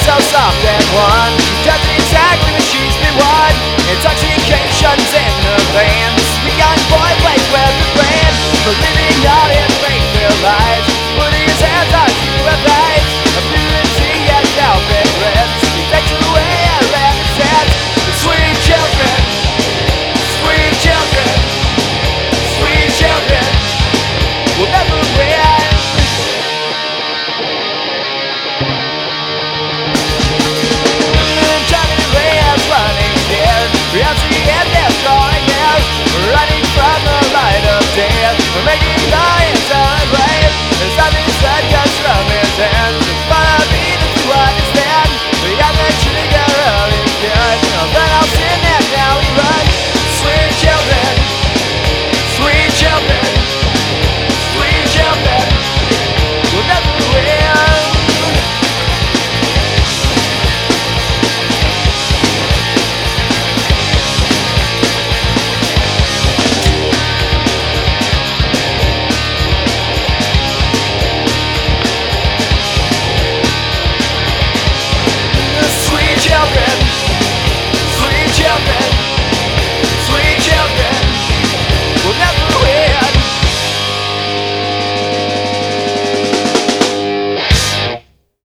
so soft and warm. She doesn't exactly what she's been won. Intoxication's in her veins. The young boy plays with the brain, for living up